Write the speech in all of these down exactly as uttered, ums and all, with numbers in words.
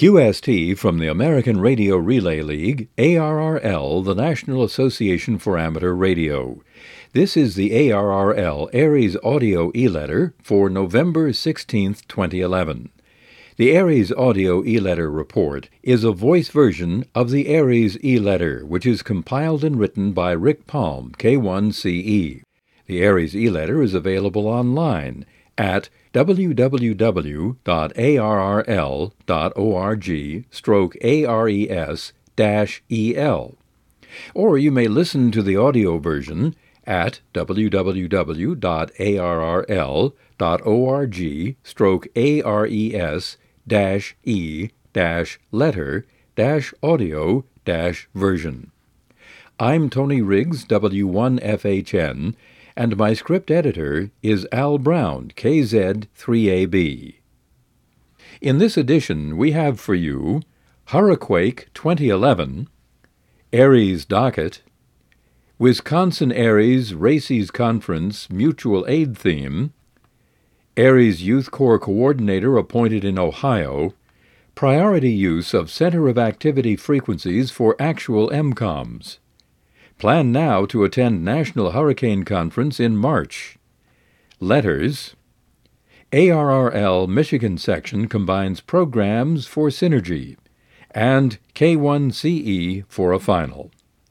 Q S T from the American Radio Relay League, A R R L, the National Association for Amateur Radio. This is the A R R L ARES Audio E-Letter for November sixteenth, twenty eleven. The ARES Audio E-Letter Report is a voice version of the ARES E-Letter, which is compiled and written by Rick Palm, K one C E. The ARES E-Letter is available online at w w w dot a r r l dot org stroke A R E S dash E L. Or you may listen to the audio version at w w w dot a r r l dot org stroke A R E S dash E dash letter dash audio dash version. I'm Tony Riggs, W one F H N, and my script editor is Al Brown, K Z three A B. In this edition, we have for you Hurriquake twenty eleven, ARES Docket, Wisconsin ARES Races Conference Mutual Aid Theme, ARES Youth Corps Coordinator appointed in Ohio, priority use of Center of Activity frequencies for actual M COMs. Plan now to attend National Hurricane Conference in March. Letters. A R R L Michigan section combines programs for synergy, and K one C E for a final.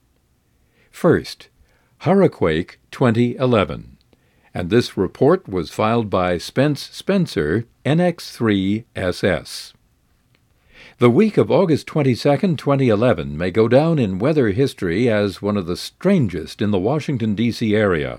First, Hurriquake twenty eleven, and this report was filed by Spence Spencer, N X three S S. The week of August twenty-second, twenty eleven may go down in weather history as one of the strangest in the Washington, D C area.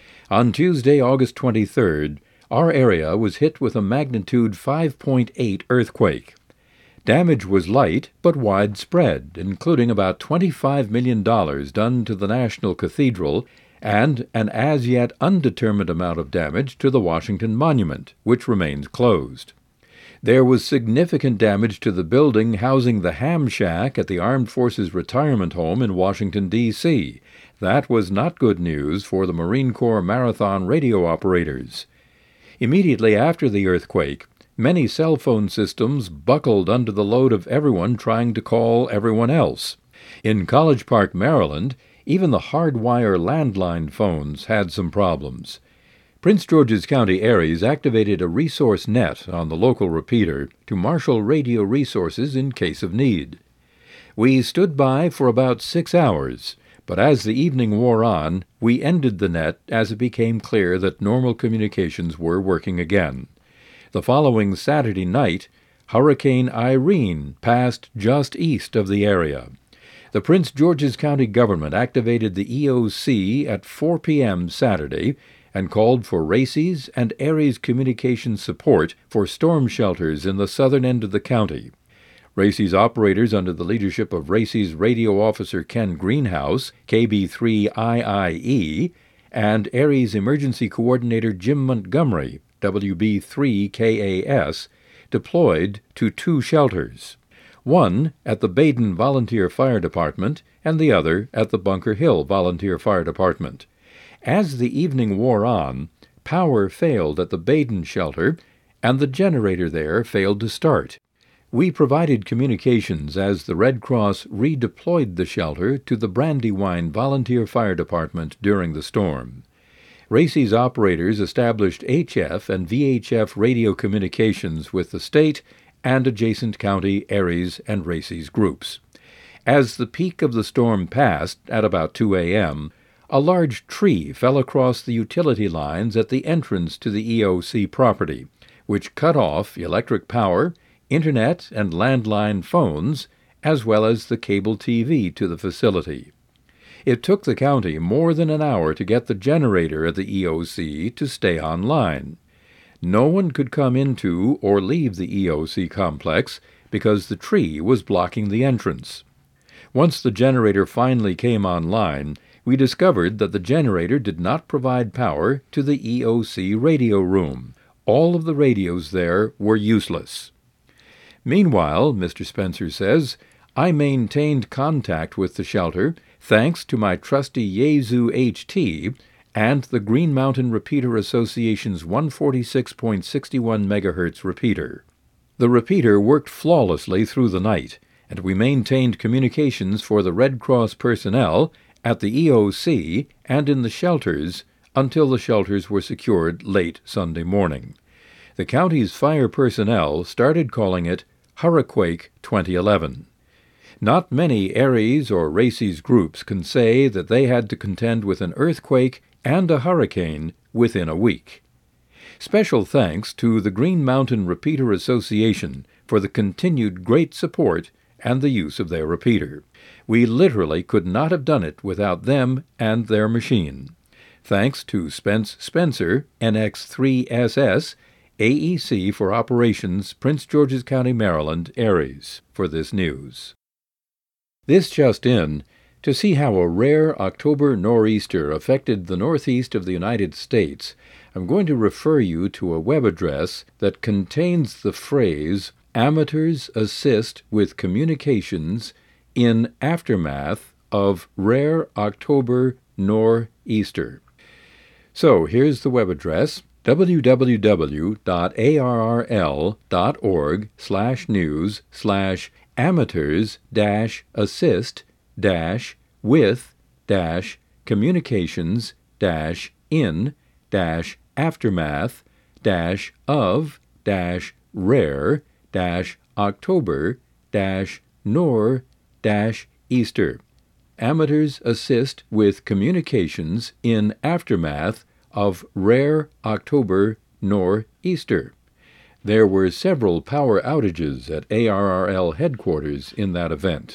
On Tuesday, August twenty-third, our area was hit with a magnitude five point eight earthquake. Damage was light but widespread, including about twenty-five million dollars done to the National Cathedral and an as-yet undetermined amount of damage to the Washington Monument, which remains closed. There was significant damage to the building housing the Ham Shack at the Armed Forces Retirement Home in Washington, D C That was not good news for the Marine Corps Marathon radio operators. Immediately after the earthquake, many cell phone systems buckled under the load of everyone trying to call everyone else. In College Park, Maryland, even the hardwire landline phones had some problems. Prince George's County ARES activated a resource net on the local repeater to marshal radio resources in case of need. We stood by for about six hours, but as the evening wore on, we ended the net as it became clear that normal communications were working again. The following Saturday night, Hurricane Irene passed just east of the area. The Prince George's County government activated the E O C at four p.m. Saturday and called for RACES and ARES communication support for storm shelters in the southern end of the county. RACES operators under the leadership of RACES Radio Officer Ken Greenhouse, K B three I I E, and ARES Emergency Coordinator Jim Montgomery, W B three K A S, deployed to two shelters, one at the Baden Volunteer Fire Department and the other at the Bunker Hill Volunteer Fire Department. As the evening wore on, power failed at the Baden shelter, and the generator there failed to start. We provided communications as the Red Cross redeployed the shelter to the Brandywine Volunteer Fire Department during the storm. RACES operators established H F and V H F radio communications with the state and adjacent county ARES and RACES groups. As the peak of the storm passed at about two a.m., a large tree fell across the utility lines at the entrance to the E O C property, which cut off electric power, internet, and landline phones, as well as the cable T V to the facility. It took the county more than an hour to get the generator at the E O C to stay online. No one could come into or leave the E O C complex because the tree was blocking the entrance. Once the generator finally came online, we discovered that the generator did not provide power to the E O C radio room. All of the radios there were useless. Meanwhile, Mister Spencer says, I maintained contact with the shelter thanks to my trusty Yaesu H T and the Green Mountain Repeater Association's one forty-six point six one megahertz repeater. The repeater worked flawlessly through the night, and we maintained communications for the Red Cross personnel at the E O C and in the shelters until the shelters were secured late Sunday morning. The county's fire personnel started calling it Hurricane twenty eleven. Not many Aries or Races groups can say that they had to contend with an earthquake and a hurricane within a week. Special thanks to the Green Mountain Repeater Association for the continued great support and the use of their repeater. We literally could not have done it without them and their machine. Thanks to Spence Spencer, N X three S S, A E C for Operations, Prince George's County, Maryland, Aries, for this news. This just in, to see how a rare October nor'easter affected the northeast of the United States, I'm going to refer you to a web address that contains the phrase Amateurs Assist with Communications in Aftermath of Rare October Nor'easter. So here's the web address, w w w dot a r r l dot org slash news slash amateurs dash assist dash with dash communications dash in dash aftermath dash of dash rare dash October dash nor dash Easter. Amateurs assist with communications in aftermath of rare October nor'easter. There were several power outages at A R R L headquarters in that event.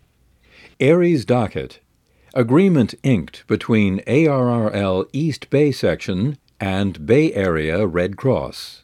Aries Docket. Agreement inked between A R R L East Bay Section and Bay Area Red Cross.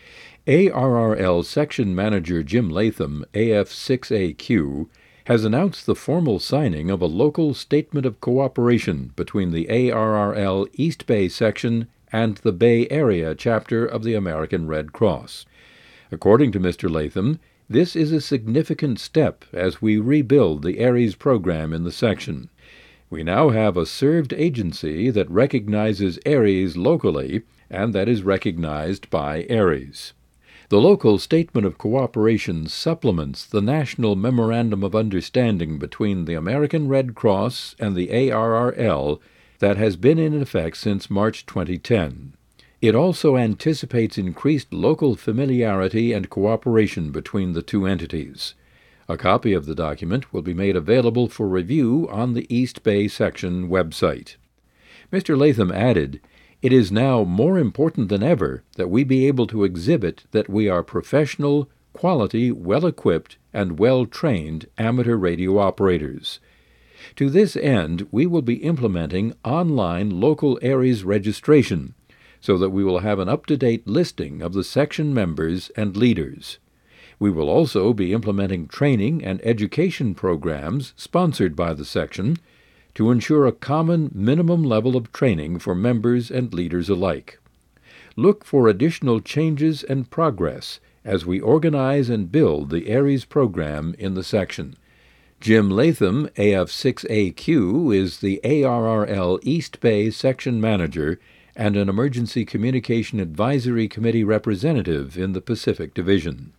A R R L Section Manager Jim Latham, A F six A Q, has announced the formal signing of a local statement of cooperation between the A R R L East Bay Section and the Bay Area chapter of the American Red Cross. According to Mister Latham, this is a significant step as we rebuild the Aries program in the section. We now have a served agency that recognizes Aries locally and that is recognized by Aries. The local Statement of Cooperation supplements the National Memorandum of Understanding between the American Red Cross and the A R R L that has been in effect since March twenty ten. It also anticipates increased local familiarity and cooperation between the two entities. A copy of the document will be made available for review on the East Bay Section website. Mister Latham added, "It is now more important than ever that we be able to exhibit that we are professional, quality, well-equipped, and well-trained amateur radio operators. To this end, we will be implementing online local Aries registration, so that we will have an up-to-date listing of the section members and leaders. We will also be implementing training and education programs sponsored by the section to ensure a common minimum level of training for members and leaders alike. Look for additional changes and progress as we organize and build the Aries program in the section." Jim Latham, A F six A Q, is the A R R L East Bay Section Manager and an Emergency Communication Advisory Committee representative in the Pacific Division.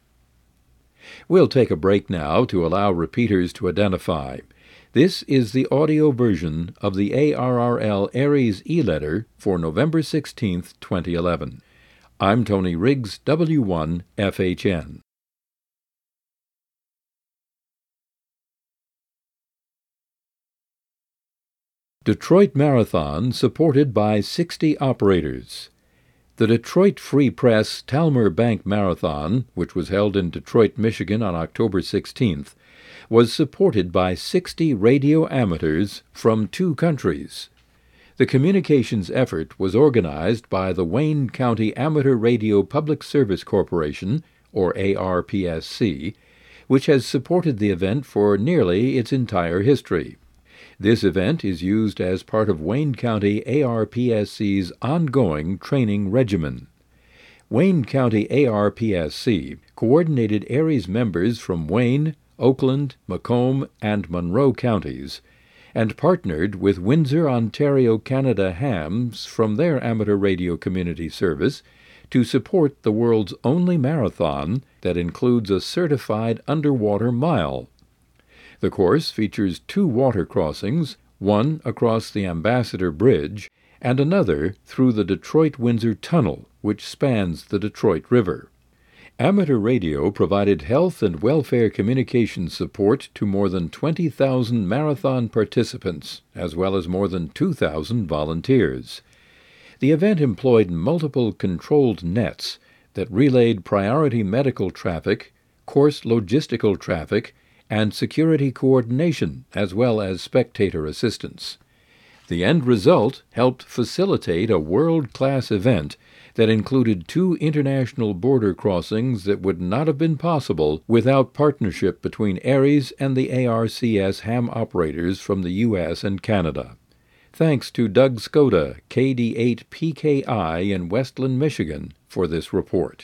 We'll take a break now to allow repeaters to identify. This is the audio version of the A R R L Aries e-letter for November sixteenth, twenty eleven. I'm Tony Riggs, W one F H N. Detroit Marathon supported by sixty operators. The Detroit Free Press Talmer Bank Marathon, which was held in Detroit, Michigan on October sixteenth, was supported by sixty radio amateurs from two countries. The communications effort was organized by the Wayne County Amateur Radio Public Service Corporation, or A R P S C, which has supported the event for nearly its entire history. This event is used as part of Wayne County A R P S C's ongoing training regimen. Wayne County A R P S C coordinated Aries members from Wayne, Oakland, Macomb, and Monroe counties, and partnered with Windsor, Ontario, Canada hams from their amateur radio community service to support the world's only marathon that includes a certified underwater mile. The course features two water crossings, one across the Ambassador Bridge and another through the Detroit-Windsor Tunnel, which spans the Detroit River. Amateur radio provided health and welfare communications support to more than twenty thousand marathon participants, as well as more than two thousand volunteers. The event employed multiple controlled nets that relayed priority medical traffic, course logistical traffic, and security coordination, as well as spectator assistance. The end result helped facilitate a world-class event that included two international border crossings that would not have been possible without partnership between ARES and the A R C S ham operators from the U S and Canada. Thanks to Doug Skoda, K D eight P K I in Westland, Michigan, for this report.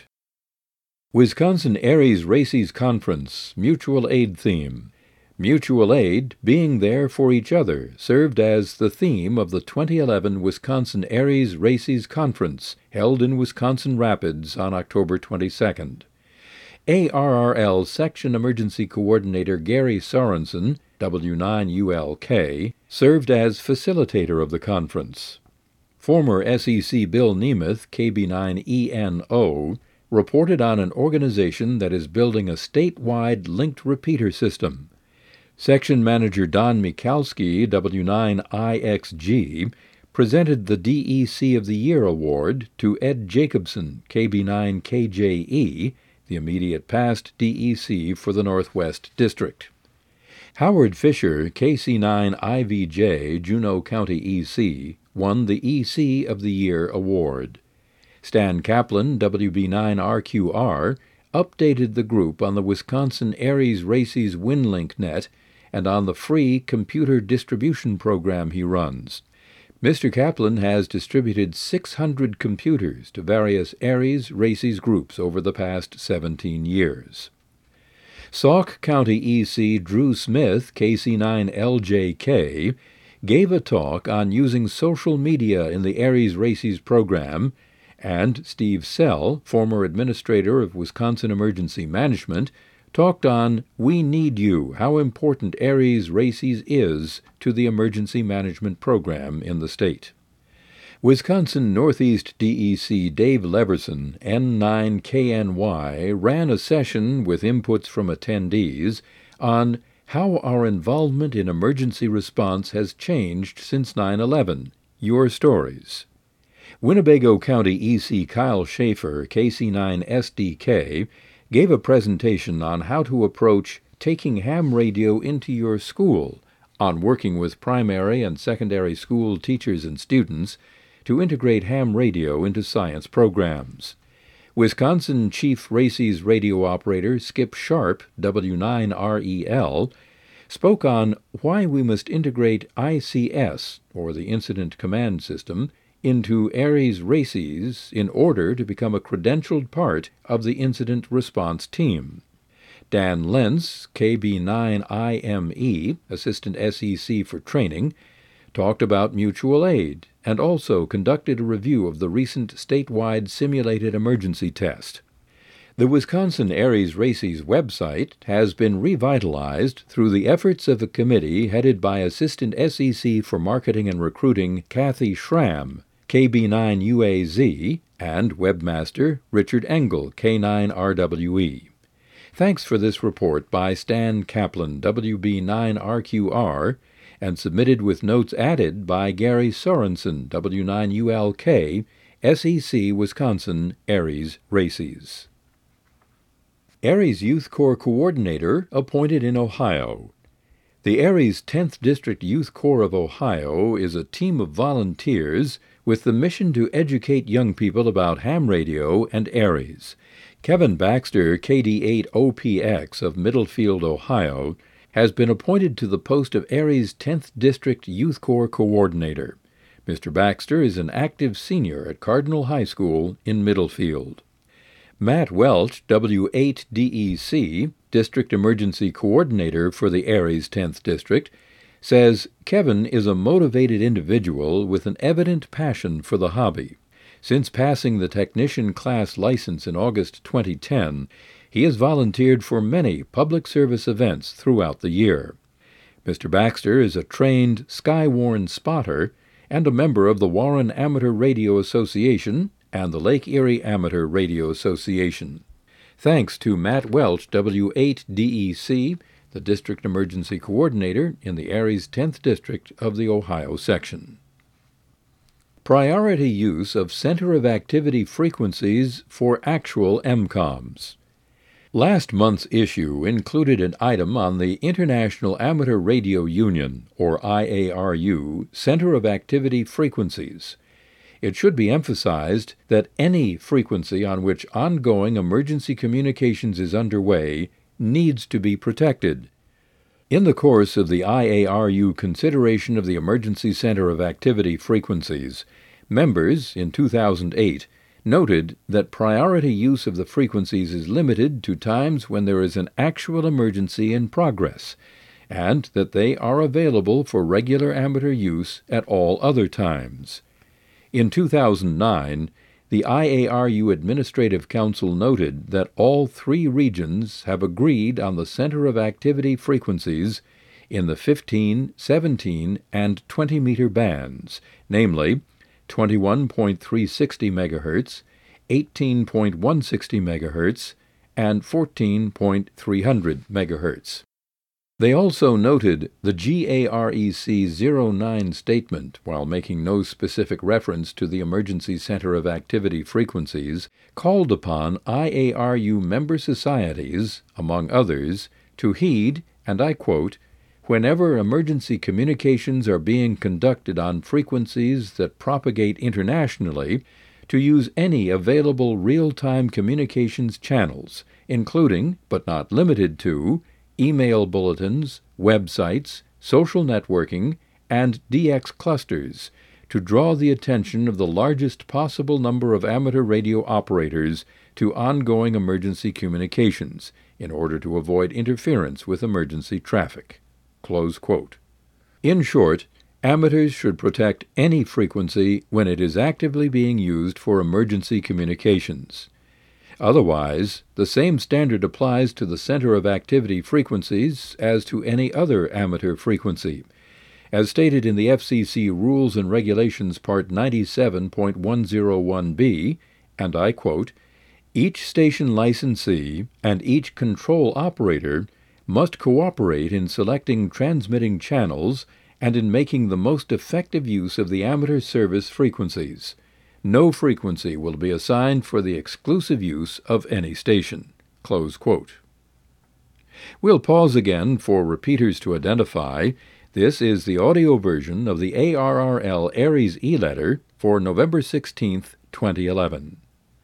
Wisconsin ARES Races Conference Mutual Aid Theme. Mutual aid, being there for each other, served as the theme of the twenty eleven Wisconsin ARES Races Conference, held in Wisconsin Rapids on October twenty-second. A R R L Section Emergency Coordinator Gary Sorensen, W nine U L K, served as facilitator of the conference. Former S E C Bill Nemeth, K B nine E N O, reported on an organization that is building a statewide linked repeater system. Section Manager Don Michalski, W nine I X G, presented the D E C of the Year award to Ed Jacobson, K B nine K J E, the immediate past D E C for the Northwest District. Howard Fisher, K C nine I V J, Juneau County E C, won the E C of the Year award. Stan Kaplan, W B nine R Q R, updated the group on the Wisconsin ARES Races WinLink net and on the free computer distribution program he runs. Mister Kaplan has distributed six hundred computers to various ARES Races groups over the past seventeen years. Sauk County E C Drew Smith, K C nine L J K, gave a talk on using social media in the ARES Races program, and Steve Sell, former administrator of Wisconsin Emergency Management, talked on We Need You, how important ARES Races is to the emergency management program in the state. Wisconsin Northeast D E C Dave Leverson, N nine K N Y, ran a session with inputs from attendees on how our involvement in emergency response has changed since nine eleven. Your stories. Winnebago County E C Kyle Schaefer, K C nine S D K, gave a presentation on how to approach taking ham radio into your school, on working with primary and secondary school teachers and students to integrate ham radio into science programs. Wisconsin Chief Races radio operator Skip Sharp, W nine R E L, spoke on why we must integrate I C S, or the Incident Command System, into ARES Races in order to become a credentialed part of the incident response team. Dan Lentz, K B nine I M E, Assistant S E C for Training, talked about mutual aid and also conducted a review of the recent statewide simulated emergency test. The Wisconsin ARES Races website has been revitalized through the efforts of a committee headed by Assistant S E C for Marketing and Recruiting Kathy Schramm, K B nine U A Z, and webmaster Richard Engel, K nine R W E. Thanks for this report by Stan Kaplan, W B nine R Q R, and submitted with notes added by Gary Sorensen, W nine U L K, S E C Wisconsin ARES Races. ARES Youth Corps Coordinator appointed in Ohio. The ARES tenth District Youth Corps of Ohio is a team of volunteers with the mission to educate young people about ham radio and ARES. Kevin Baxter, K D eight O P X of Middlefield, Ohio, has been appointed to the post of ARES tenth District Youth Corps Coordinator. Mister Baxter is an active senior at Cardinal High School in Middlefield. Matt Welch, W eight D E C, District Emergency Coordinator for the ARES tenth District, says Kevin is a motivated individual with an evident passion for the hobby. Since passing the technician class license in August twenty ten, he has volunteered for many public service events throughout the year. Mister Baxter is a trained Skywarn spotter and a member of the Warren Amateur Radio Association and the Lake Erie Amateur Radio Association. Thanks to Matt Welch, W eight D E C, the District Emergency Coordinator in the Aries tenth District of the Ohio section. Priority use of Center of Activity frequencies for actual M COMs. Last month's issue included an item on the International Amateur Radio Union, or I A R U, Center of Activity frequencies. It should be emphasized that any frequency on which ongoing emergency communications is underway needs to be protected. In the course of the I A R U consideration of the Emergency Center of Activity frequencies, members, in two thousand eight, noted that priority use of the frequencies is limited to times when there is an actual emergency in progress, and that they are available for regular amateur use at all other times. In two thousand nine, the I A R U Administrative Council noted that all three regions have agreed on the Center of Activity frequencies in the fifteen, seventeen, and twenty meter bands, namely twenty-one point three six zero megahertz, eighteen point one six zero megahertz, and fourteen point three hundred megahertz. They also noted the G A R E C zero nine statement, while making no specific reference to the Emergency Center of Activity frequencies, called upon I A R U member societies, among others, to heed, and I quote, "Whenever emergency communications are being conducted on frequencies that propagate internationally, to use any available real-time communications channels, including, but not limited to, email bulletins, websites, social networking, and D X clusters, to draw the attention of the largest possible number of amateur radio operators to ongoing emergency communications, in order to avoid interference with emergency traffic." Close quote. In short, amateurs should protect any frequency when it is actively being used for emergency communications. Otherwise, the same standard applies to the Center of Activity frequencies as to any other amateur frequency. As stated in the F C C Rules and Regulations Part ninety-seven point one oh one B, and I quote, "Each station licensee and each control operator must cooperate in selecting transmitting channels and in making the most effective use of the amateur service frequencies. No frequency will be assigned for the exclusive use of any station." Close quote. We'll pause again for repeaters to identify. This is the audio version of the A R R L Aries e-letter for November sixteenth, twenty eleven.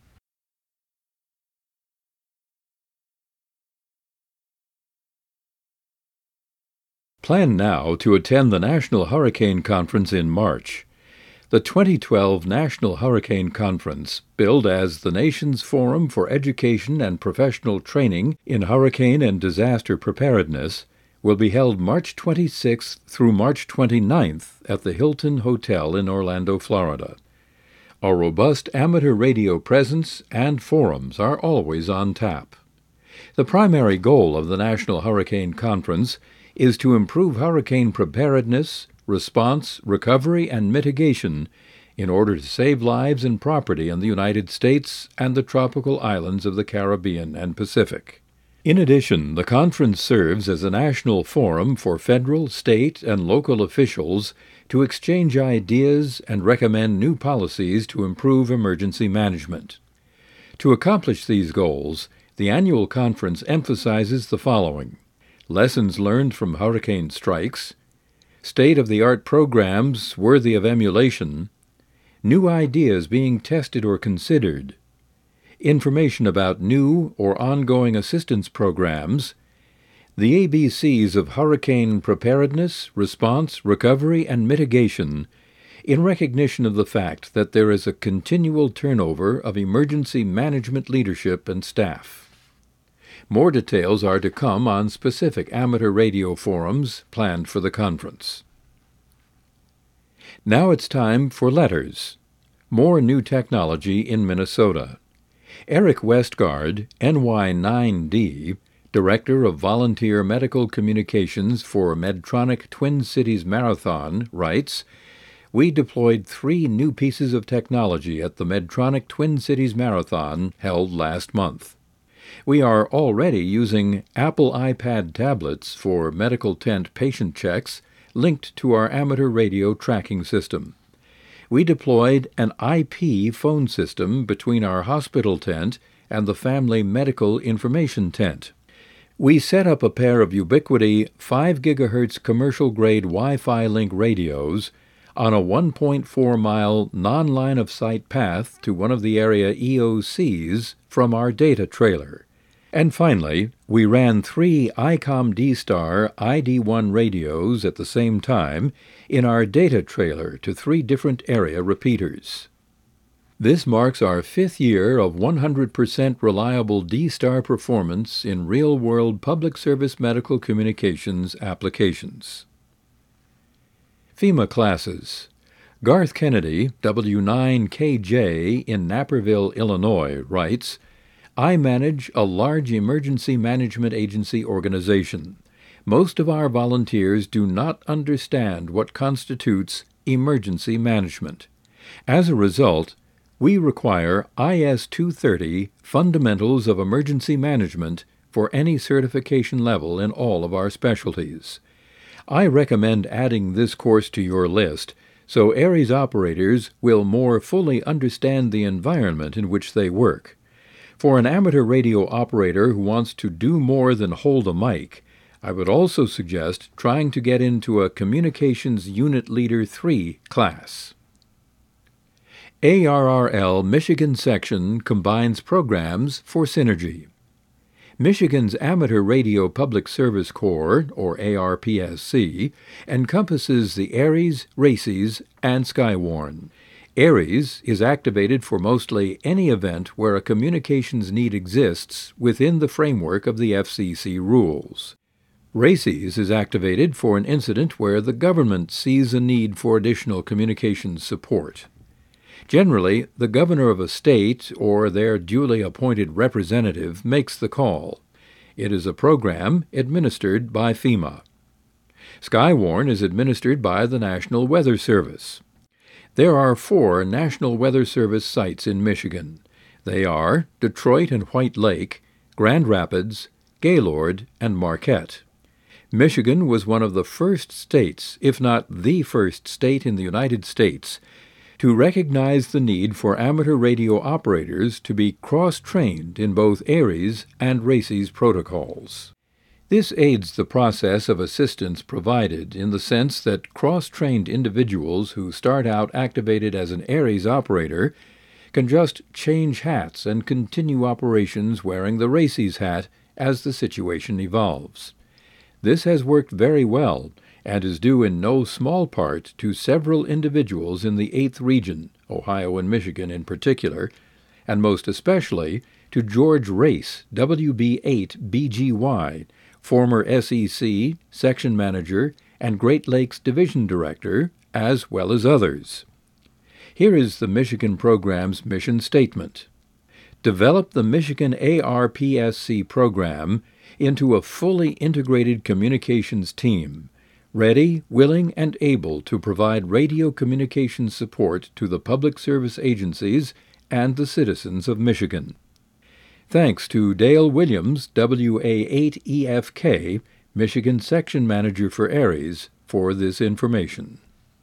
Plan now to attend the National Hurricane Conference in March. The twenty twelve National Hurricane Conference, billed as the nation's forum for education and professional training in hurricane and disaster preparedness, will be held March twenty-sixth through March twenty-ninth at the Hilton Hotel in Orlando, Florida. A robust amateur radio presence and forums are always on tap. The primary goal of the National Hurricane Conference is to improve hurricane preparedness, response, recovery, and mitigation in order to save lives and property in the United States and the tropical islands of the Caribbean and Pacific. In addition, the conference serves as a national forum for federal, state, and local officials to exchange ideas and recommend new policies to improve emergency management. To accomplish these goals, the annual conference emphasizes the following: lessons learned from hurricane strikes, state-of-the-art programs worthy of emulation, new ideas being tested or considered, information about new or ongoing assistance programs, the A B Cs of hurricane preparedness, response, recovery, and mitigation, in recognition of the fact that there is a continual turnover of emergency management leadership and staff. More details are to come on specific amateur radio forums planned for the conference. Now it's time for letters. more new technology in Minnesota. Eric Westgard, N Y nine D, Director of Volunteer Medical Communications for Medtronic Twin Cities Marathon, writes, "We deployed three new pieces of technology at the Medtronic Twin Cities Marathon held last month. We are already using Apple iPad tablets for medical tent patient checks linked to our amateur radio tracking system. We deployed an I P phone system between our hospital tent and the family medical information tent. We set up a pair of Ubiquiti five gigahertz commercial-grade Wi-Fi link radios on a one point four mile non-line-of-sight path to one of the area E O Cs from our data trailer. And finally, we ran three I COM D-Star I D one radios at the same time in our data trailer to three different area repeaters. This marks our fifth year of one hundred percent reliable D-Star performance in real-world public service medical communications applications." FEMA classes. Garth Kennedy, W nine K J in Naperville, Illinois, writes, "I manage a large emergency management agency organization. Most of our volunteers do not understand what constitutes emergency management. As a result, we require I S two thirty Fundamentals of Emergency Management for any certification level in all of our specialties. I recommend adding this course to your list so ARES operators will more fully understand the environment in which they work. For an amateur radio operator who wants to do more than hold a mic, I would also suggest trying to get into a Communications Unit Leader three class." A R R L Michigan section combines programs for synergy. Michigan's Amateur Radio Public Service Corps, or A R P S C, encompasses the ARES, RACES, and Skywarn. ARES is activated for mostly any event where a communications need exists within the framework of the F C C rules. RACES is activated for an incident where the government sees a need for additional communications support. Generally, the governor of a state or their duly appointed representative makes the call. It is a program administered by FEMA. Skywarn is administered by the National Weather Service. There are four National Weather Service sites in Michigan. They are Detroit and White Lake, Grand Rapids, Gaylord, and Marquette. Michigan was one of the first states, if not the first state in the United States, to recognize the need for amateur radio operators to be cross-trained in both ARES and RACES protocols. This aids the process of assistance provided in the sense that cross-trained individuals who start out activated as an ARES operator can just change hats and continue operations wearing the RACES hat as the situation evolves. This has worked very well and is due in no small part to several individuals in the eighth Region, Ohio and Michigan in particular, and most especially to George Race, W B eight B G Y, former S E C, Section Manager, and Great Lakes Division Director, as well as others. Here is the Michigan program's mission statement. Develop the Michigan A R P S C program into a fully integrated communications team, ready, willing, and able to provide radio communications support to the public service agencies and the citizens of Michigan. Thanks to Dale Williams, W A eight E F K, Michigan Section Manager for ARES, for this information.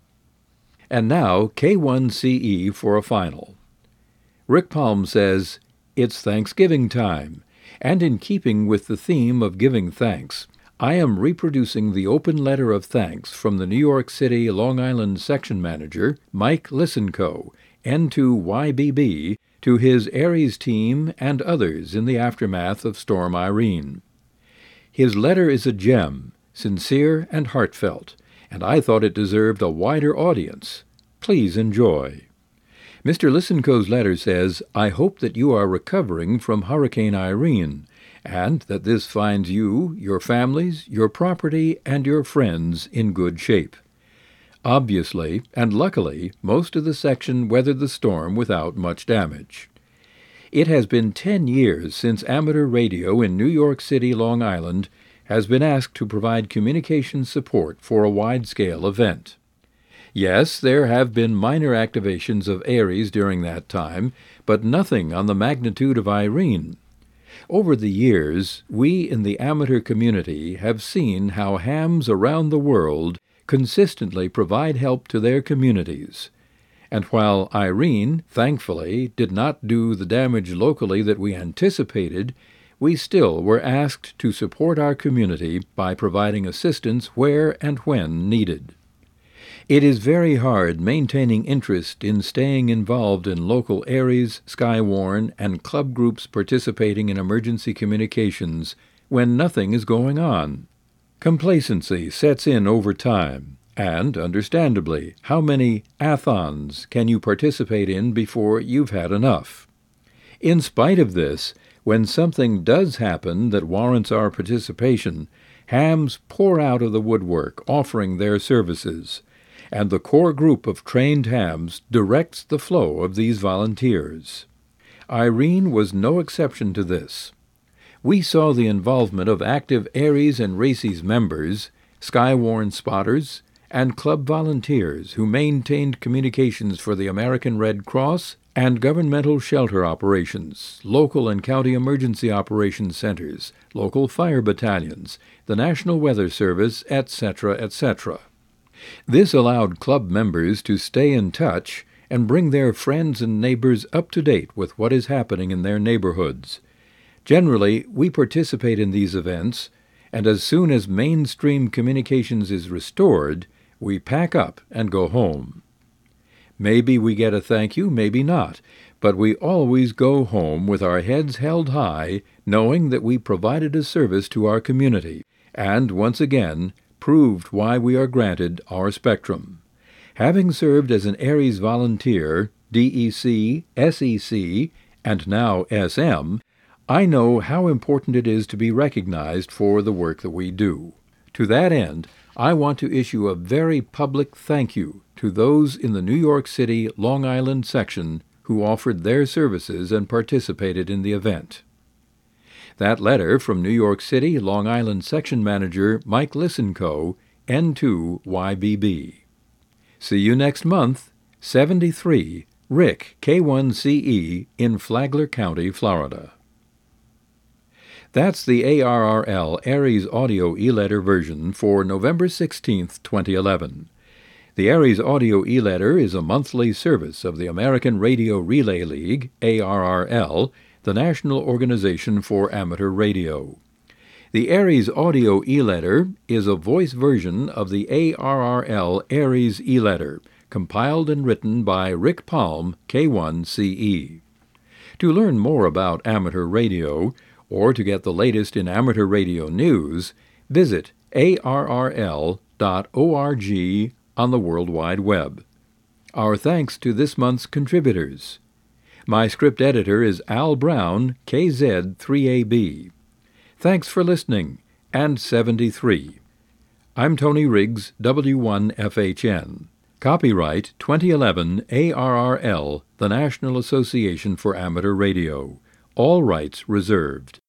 And now, K one C E for a final. Rick Palm says, "It's Thanksgiving time, and in keeping with the theme of giving thanks, I am reproducing the open letter of thanks from the New York City Long Island Section Manager, Mike Lisenko, N two Y B B, to his ARES team and others in the aftermath of Storm Irene. His letter is a gem, sincere and heartfelt, and I thought it deserved a wider audience. Please enjoy." Mister Lisenko's letter says, "I hope that you are recovering from Hurricane Irene, and that this finds you, your families, your property, and your friends in good shape. Obviously, and luckily, most of the section weathered the storm without much damage. It has been ten years since amateur radio in New York City, Long Island, has been asked to provide communications support for a wide-scale event. Yes, there have been minor activations of Aries during that time, but nothing on the magnitude of Irene. Over the years, we in the amateur community have seen how hams around the world consistently provide help to their communities. And while Irene, thankfully, did not do the damage locally that we anticipated, we still were asked to support our community by providing assistance where and when needed. It is very hard maintaining interest in staying involved in local Aries, Skywarn, and club groups participating in emergency communications when nothing is going on. Complacency sets in over time, and, understandably, how many athons can you participate in before you've had enough? In spite of this, when something does happen that warrants our participation, hams pour out of the woodwork offering their services, and the core group of trained hams directs the flow of these volunteers. Irene was no exception to this. We saw the involvement of active Aries and Races members, Skywarn spotters, and club volunteers who maintained communications for the American Red Cross and governmental shelter operations, local and county emergency operations centers, local fire battalions, the National Weather Service, et cetera, et cetera. This allowed club members to stay in touch and bring their friends and neighbors up to date with what is happening in their neighborhoods. Generally, we participate in these events, and as soon as mainstream communications is restored, we pack up and go home. Maybe we get a thank you, maybe not, but we always go home with our heads held high, knowing that we provided a service to our community, and, once again, proved why we are granted our spectrum. Having served as an Aries volunteer, D E C, S E C, and now S M, I know how important it is to be recognized for the work that we do. To that end, I want to issue a very public thank you to those in the New York City, Long Island section who offered their services and participated in the event. That letter from New York City, Long Island Section Manager Mike Lisenko, N two Y B B. See you next month, seventy-three, Rick, K one C E, in Flagler County, Florida. That's the A R R L Aries Audio E-Letter version for November sixteenth, twenty eleven. The Aries Audio E-Letter is a monthly service of the American Radio Relay League, A R R L, the National Organization for Amateur Radio. The Aries Audio E-Letter is a voice version of the A R R L Aries E-Letter, compiled and written by Rick Palm, K one C E. To learn more about amateur radio, or to get the latest in amateur radio news, visit A R R L dot org on the World Wide Web. Our thanks to this month's contributors. My script editor is Al Brown, K Z three A B. Thanks for listening, and seventy-three. I'm Tony Riggs, W one F H N. Copyright twenty eleven A R R L, the National Association for Amateur Radio. All rights reserved.